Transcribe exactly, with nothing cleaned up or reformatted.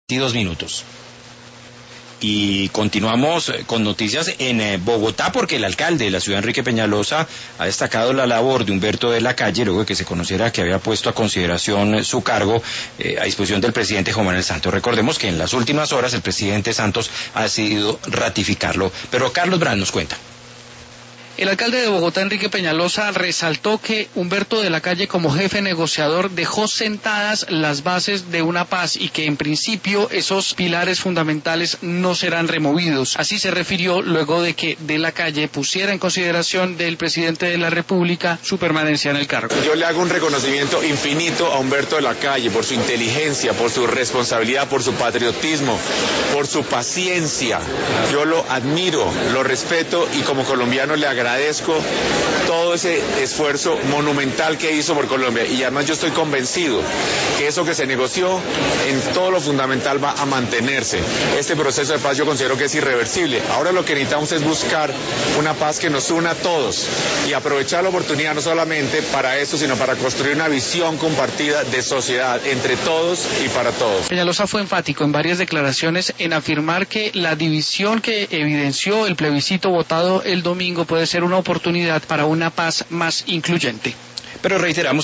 veintidós minutos. Y continuamos con noticias en Bogotá, porque el alcalde de la ciudad, Enrique Peñalosa, ha destacado la labor de Humberto de la Calle, luego de que se conociera que había puesto a consideración su cargo eh, a disposición del presidente Juan Manuel Santos. Recordemos que en las últimas horas el presidente Santos ha decidido ratificarlo. Pero Carlos Brand nos cuenta. El alcalde de Bogotá, Enrique Peñalosa, resaltó que Humberto de la Calle, como jefe negociador, dejó sentadas las bases de una paz y que en principio esos pilares fundamentales no serán removidos. Así se refirió luego de que de la Calle pusiera en consideración del presidente de la República su permanencia en el cargo. Yo le hago un reconocimiento infinito a Humberto de la Calle por su inteligencia, por su responsabilidad, por su patriotismo, por su paciencia. Yo lo admiro, lo respeto y como colombiano le agradezco. Agradezco todo ese esfuerzo monumental que hizo por Colombia y además yo estoy convencido que eso que se negoció en todo lo fundamental va a mantenerse. Este proceso de paz yo considero que es irreversible. Ahora lo que necesitamos es buscar una paz que nos una a todos y aprovechar la oportunidad no solamente para eso, sino para construir una visión compartida de sociedad entre todos y para todos. Peñalosa fue enfático en varias declaraciones en afirmar que la división que evidenció el plebiscito votado el domingo puede ser una oportunidad para una paz más incluyente. Pero reiteramos